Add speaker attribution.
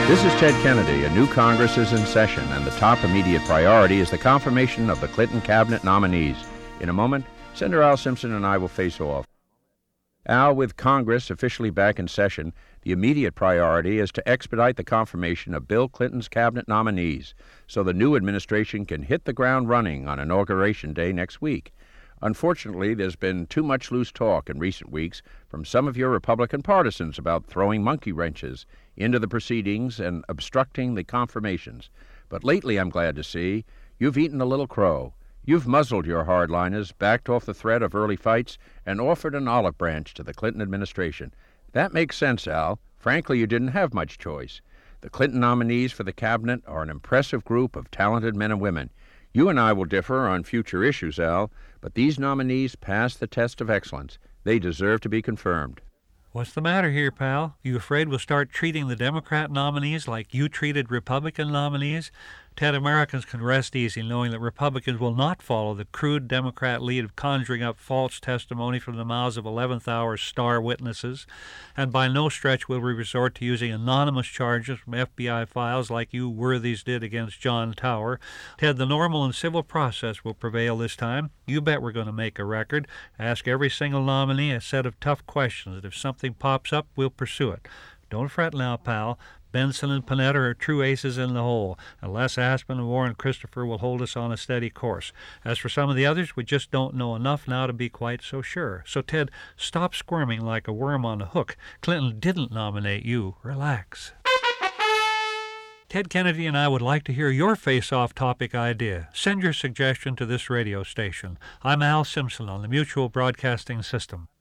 Speaker 1: This is Ted Kennedy. A new Congress is in session, and the top immediate priority is the confirmation of the Clinton cabinet nominees. In a moment, Senator Al Simpson and I will face off. Al, with Congress officially back in session, the immediate priority is to expedite the confirmation of Bill Clinton's cabinet nominees so the new administration can hit the ground running on Inauguration Day next week. Unfortunately, there's been too much loose talk in recent weeks from some of your Republican partisans about throwing monkey wrenches into the proceedings and obstructing the confirmations. But lately, I'm glad to see, you've eaten a little crow. You've muzzled your hardliners, backed off the threat of early fights, and offered an olive branch to the Clinton administration. That makes sense, Al. Frankly, you didn't have much choice. The Clinton nominees for the cabinet are an impressive group of talented men and women. You and I will differ on future issues, Al, but these nominees pass the test of excellence. They deserve to be confirmed.
Speaker 2: What's the matter here, pal? You afraid we'll start treating the Democrat nominees like you treated Republican nominees? Ted, Americans can rest easy knowing that Republicans will not follow the crude Democrat lead of conjuring up false testimony from the mouths of 11th-hour star witnesses, and by no stretch will we resort to using anonymous charges from FBI files like you worthies did against John Tower. Ted, the normal and civil process will prevail this time. You bet we're going to make a record, ask every single nominee a set of tough questions, and if something pops up, we'll pursue it. Don't fret now, pal. Benson and Panetta are true aces in the hole, and Les Aspin and Warren Christopher will hold us on a steady course. As for some of the others, we just don't know enough now to be quite so sure. So, Ted, stop squirming like a worm on a hook. Clinton didn't nominate you. Relax. Ted Kennedy and I would like to hear your face-off topic idea. Send your suggestion to this radio station. I'm Al Simpson on the Mutual Broadcasting System.